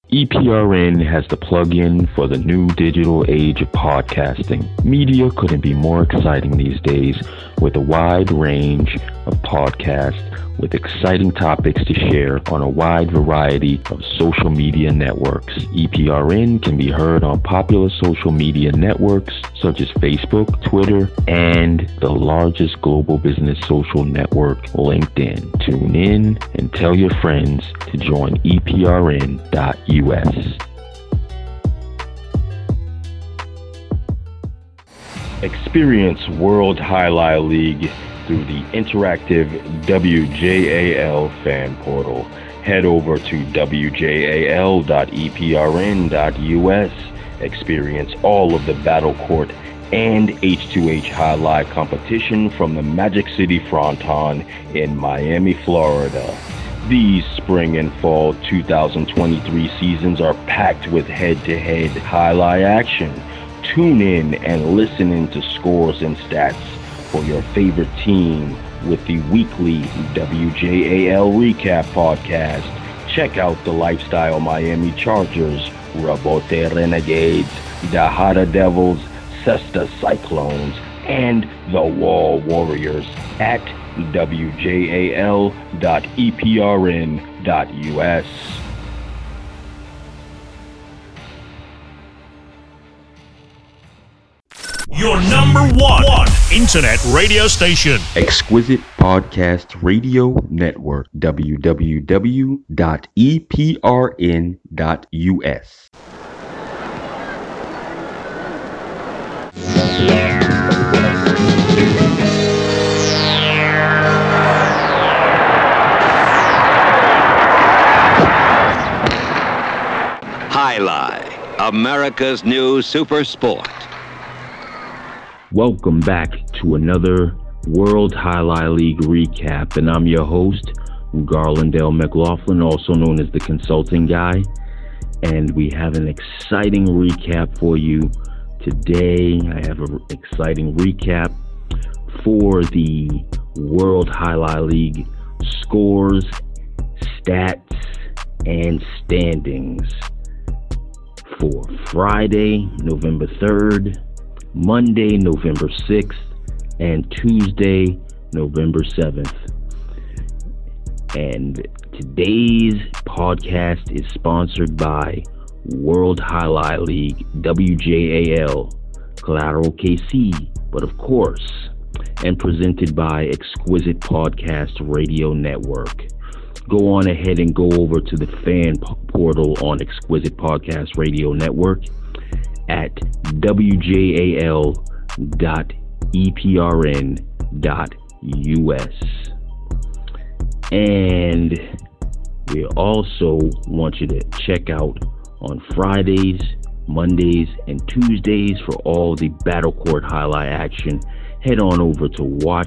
EPRN has the plug-in for the new digital age of podcasting. Media couldn't be more exciting these days with a wide range of podcasts with exciting topics to share on a wide variety of social media networks. EPRN can be heard on popular social media networks such as Facebook, Twitter, and the largest global business social network, LinkedIn. Tune in and tell your friends to join EPRN.us. Experience World Highlight League through the interactive WJAL fan portal. Head over to wjal.eprn.us. Experience all of the Battle Court and H2H Highlight competition from the Magic City Fronton in Miami, Florida. These spring and fall 2023 seasons are packed with head-to-head highlight action. Tune in and listen into scores and stats for your favorite team with the weekly WJAL Recap podcast. Check out the Lifestyle Miami Chargers, Robote Renegades, Dahada Devils, Cesta Cyclones, and the Wall Warriors at wjal.eprn.us. Your number one internet radio station. Exquisite Podcast Radio Network, www.eprn.us. Highlight, America's new super sport. Welcome back to another World Highlight League recap, and I'm your host, Garlandale McLaughlin, also known as the Consulting Guy, and we have an exciting recap for you today. I have an exciting recap for the World Highlight League scores, stats, and standings for Friday, November 3rd, Monday, November 6th, and Tuesday, November 7th. And today's podcast is sponsored by World Highlight League, WJAL, Collateral KC, but of course, and presented by Exquisite Podcast Radio Network. Go on ahead and go over to the fan portal on Exquisite Podcast Radio Network at wjal.eprn.us. And we also want you to check out on Fridays, Mondays, and Tuesdays for all the Battle Court highlight action. Head on over to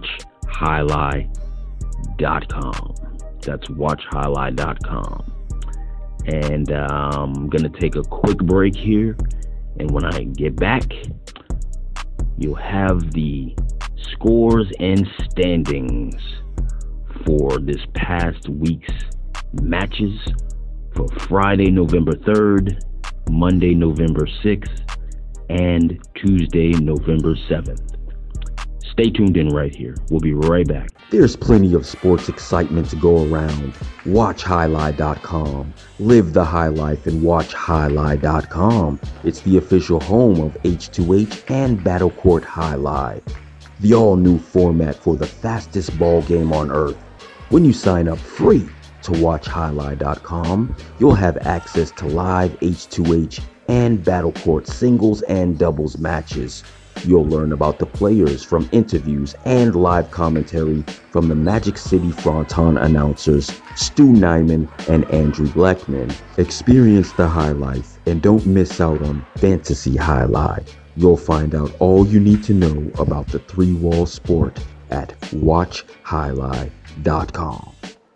watchhighlight.com. That's watchhighlight.com. And I'm going to take a quick break here. And when I get back, you'll have the scores and standings for this past week's matches for Friday, November 3rd, Monday, November 6th, and Tuesday, November 7th. Stay tuned in right here. We'll be right back. There's plenty of sports excitement to go around. WatchHighlight.com. Live the high life and WatchHighlight.com. It's the official home of H2H and Battle Court Highlight. The all-new format for the fastest ball game on earth. When you sign up free to WatchHighlight.com, you'll have access to live H2H and Battle Court singles and doubles matches. You'll learn about the players from interviews and live commentary from the Magic City Fronton announcers Stu Nyman and Andrew Blackman. Experience the high life and don't miss out on Fantasy Highlight. You'll find out all you need to know about the three-wall sport at watchhighlight.com.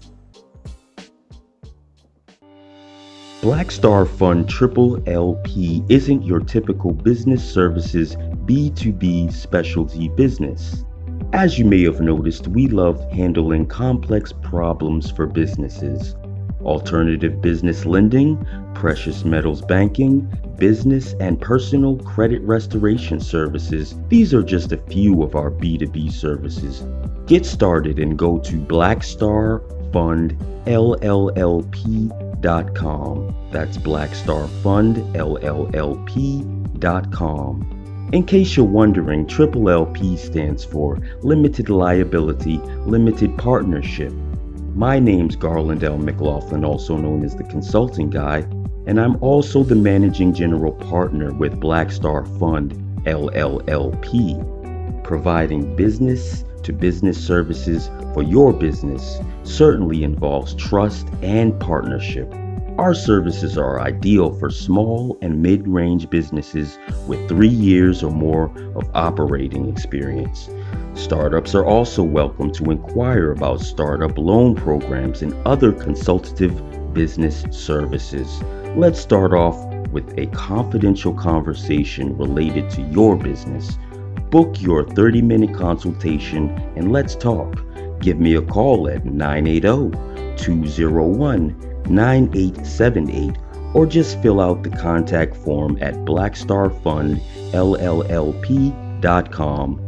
Black Star Fund Triple LP isn't your typical business services B2B specialty business. As you may have noticed, we love handling complex problems for businesses. alternative business lending, precious metals banking, business and personal credit restoration services. These are just a few of our B2B services. Get started and go to blackstarfundllp.com. That's blackstarfundllp.com. In case you're wondering, Triple LP stands for Limited Liability, Limited Partnership. My name's Garland L. McLaughlin, also known as the Consulting Guy, and I'm also the Managing General Partner with Black Star Fund LLLP, providing business-to-business services for your business certainly involves trust and partnership. Our services are ideal for small and mid-range businesses with 3 years or more of operating experience. Startups are also welcome to inquire about startup loan programs and other consultative business services. Let's start off with a confidential conversation related to your business. Book your 30-minute consultation and let's talk. Give me a call at 980-201-9878 or just fill out the contact form at blackstarfundllp.com.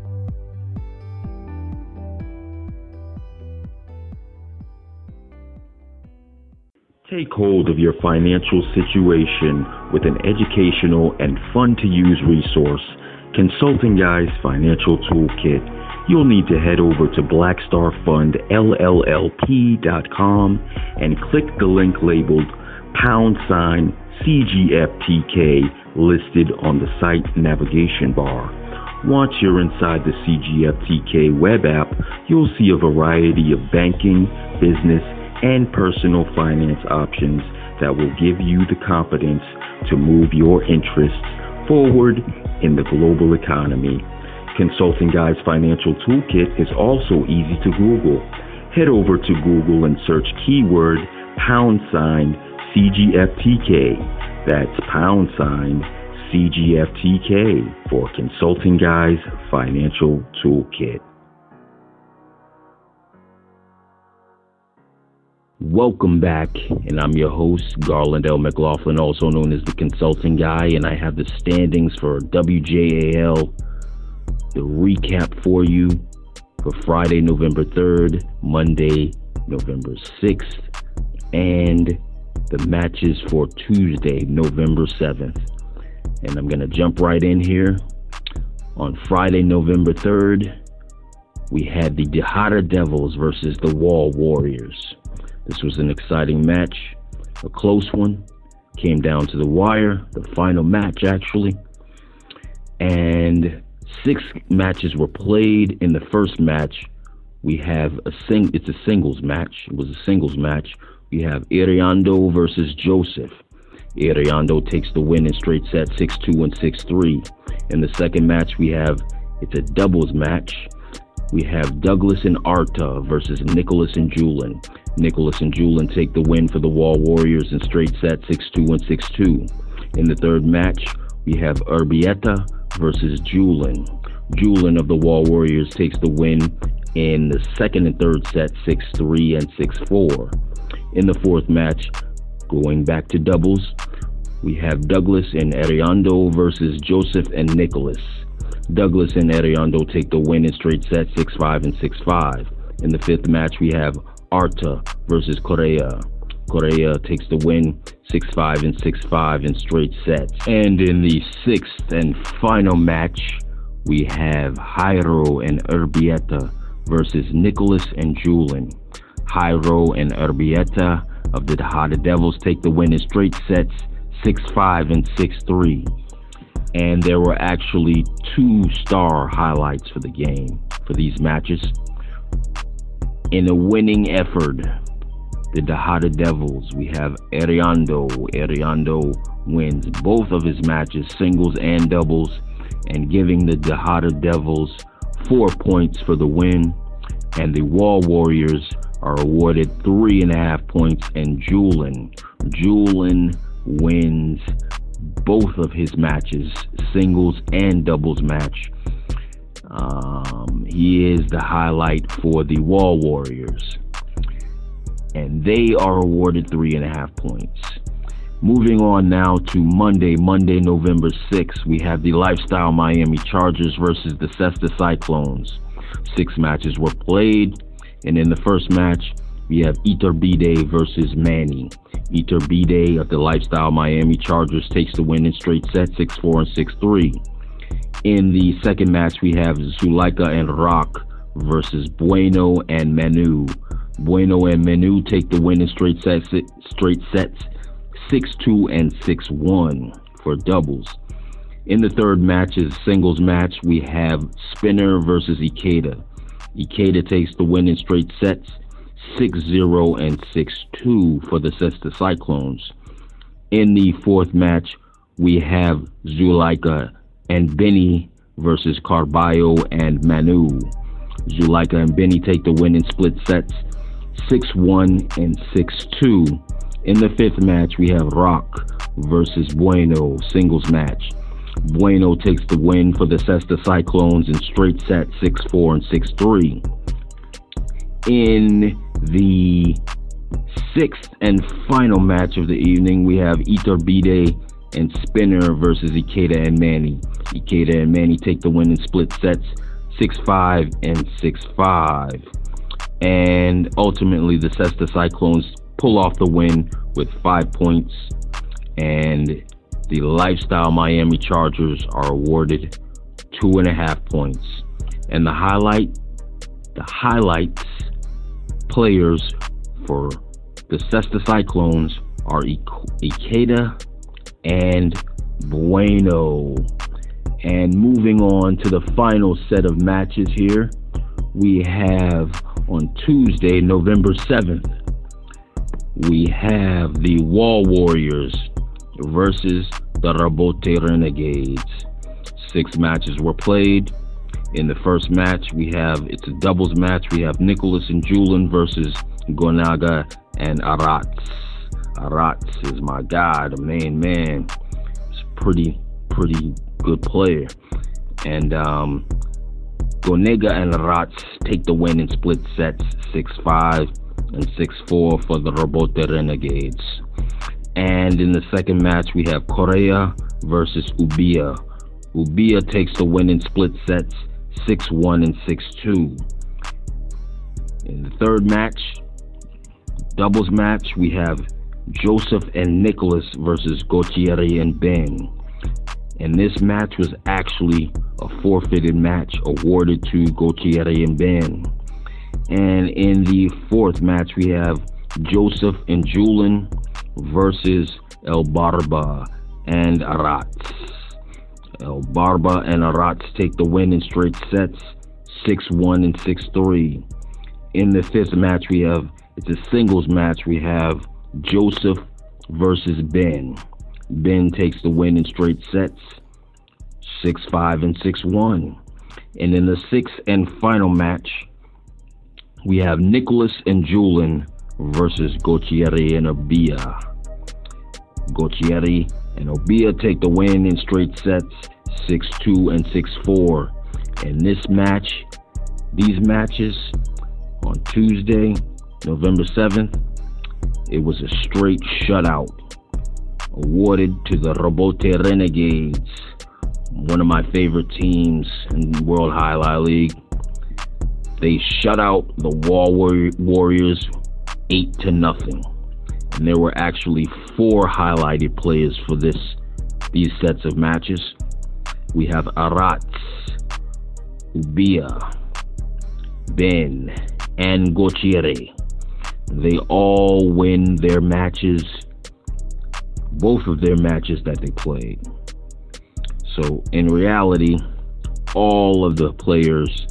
Take hold of your financial situation with an educational and fun-to-use resource, Consulting Guy's Financial Toolkit. You'll need to head over to blackstarfundllp.com and click the link labeled #CGFTK listed on the site navigation bar. Once you're inside the CGFTK web app, you'll see a variety of banking, business, and personal finance options that will give you the confidence to move your interests forward in the global economy. Consulting Guy's Financial Toolkit is also easy to Google. Head over to Google and search keyword #CGFTK. That's #CGFTK for Consulting Guy's Financial Toolkit. Welcome back, and I'm your host, Garland L. McLaughlin, also known as the Consulting Guy, and I have the standings for WJAL, the recap for you for Friday, November 3rd, Monday, November 6th, and the matches for Tuesday, November 7th. And I'm going to jump right in here. On Friday, November 3rd, we had the Tejada Devils versus the Wall Warriors. This was an exciting match, a close one, came down to the wire, the final match actually, and 6 matches were played. In the first match, we have it's a singles match. It was a singles match. We have Iriondo versus Joseph. Iriondo takes the win in straight sets 6-2 and 6-3. In the second match, it's a doubles match. We have Douglas and Arta versus Nicholas and Julin. Nicholas and Julin take the win for the Wall Warriors in straight sets 6-2 and 6-2. In the third match, we have Urbieta versus Julin. Julin of the Wall Warriors takes the win in the second and third set 6-3 and 6-4. In the fourth match, going back to doubles, we have Douglas and Iriondo versus Joseph and Nicholas. Douglas and Iriondo take the win in straight sets 6-5 and 6-5. In the fifth match, we have Arta versus Correa. Correa takes the win 6-5 and 6-5 in straight sets. And in the sixth and final match, we have Jairo and Urbieta versus Nicholas and Julin. Jairo and Urbieta of the Tejada Devils take the win in straight sets 6-5 and 6-3. And there were actually 2 star highlights for the game, for these matches. In a winning effort, the Tejada Devils, we have Iriondo. Iriondo wins both of his matches, singles and doubles, and giving the Tejada Devils 4 points for the win. And the Wall Warriors are awarded 3.5 points, and Julin wins both of his matches, singles and doubles match. He is the highlight for the Wall Warriors. and they are awarded 3.5 points. Moving on now to Monday, November 6th, we have the Lifestyle Miami Chargers versus the Cesta Cyclones. 6 matches were played, and in the first match, we have Iturbide versus Manny. Iturbide of the Lifestyle Miami Chargers takes the win in straight sets, 6-4 and 6-3. In the second match, we have Zuleika and Rock versus Bueno and Manu. Bueno and Manu take the win in straight sets, 6-2 and 6-1 for doubles. In the third match is a singles match. We have Spinner versus Ikeda. Ikeda takes the win in straight sets, 6-0 and 6-2 for the Cesta Cyclones. In the fourth match, we have Zuleika and Benny versus Carballo and Manu. Zuleika and Benny take the win in split sets, 6-1 and 6-2. In the fifth match, we have Rock versus Bueno, singles match. Bueno takes the win for the Cesta Cyclones in straight sets, 6-4 and 6-3. In the sixth and final match of the evening, we have Iturbide and Spinner versus Ikeda and Manny. Ikeda and Manny take the win in split sets, 6-5 and 6-5. And ultimately, the Cesta Cyclones pull off the win with 5 points, and the Lifestyle Miami Chargers are awarded 2.5 points. And the highlights players for the Cesta Cyclones are Ikeda and Bueno. And moving on to the final set of matches here, we have on Tuesday, November 7th, we have the Wall Warriors versus the Rabote Renegades. 6 matches were played. In the first match, it's a doubles match. We have Nicholas and Julian versus Gonaga and Arats. Arats is my guy, the main man. He's a pretty good player. And Gonega and Arats take the win in split sets, 6-5 and 6-4 for the Rabote Renegades. And in the second match, we have Correa versus Ubia. Ubia takes the win in split sets, 6-1 and 6-2. In the third match, doubles match, we have Joseph and Nicholas versus Gautieri and Ben. And this match was actually a forfeited match awarded to Gautieri and Ben. And in the fourth match, we have Joseph and Julian versus El Barba and Arats. El Barba and Arats take the win in straight sets, 6-1 and 6-3. In the fifth match, it's a singles match. We have Joseph versus Ben. Ben takes the win in straight sets, 6-5 and 6-1. And in the sixth and final match, we have Nicholas and Julian versus Gautieri and Obia. Gautieri and Obia take the win in straight sets, 6-2 and 6-4. And these matches on Tuesday, November 7th, it was a straight shutout awarded to the Rabote Renegades, one of my favorite teams in the World Highlight League. They shut out the Wall Warriors 8-0. And there were actually 4 highlighted players for these sets of matches. We have Arats, Ubia, Ben, and Gautieri. They all win their matches, both of their matches that they played. So in reality, all of the players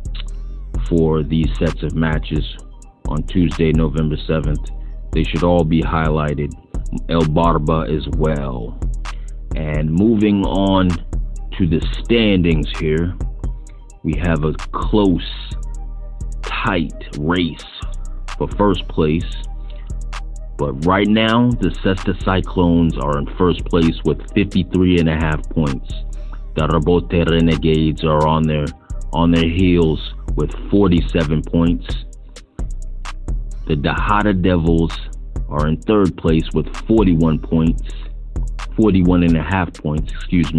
for these sets of matches on Tuesday, November 7th, they should all be highlighted. El Barba as well. And moving on to the standings here, we have a close, tight race for first place. But right now, the Cesta Cyclones are in first place with 53.5 points. The Rabote Renegades are on their heels with 47 points. The Dahata Devils are in third place with 41 and a half points,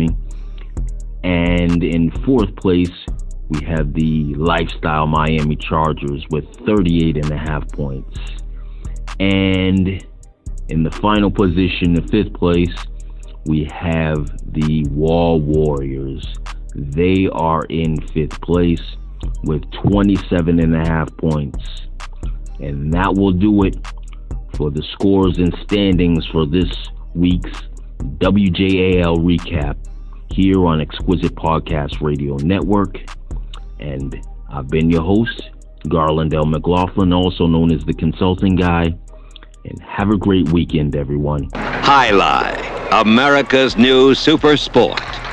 And in fourth place, we have the Lifestyle Miami Chargers with 38 and a half points. And in the final position, the fifth place, we have the Wall Warriors. They are in fifth place with 27 and a half points. And that will do it for the scores and standings for this week's WJAL recap here on Exquisite Podcast Radio Network. And I've been your host, Garland L. McLaughlin, also known as the Consulting Guy. And have a great weekend, everyone. Highlight, America's new super sport.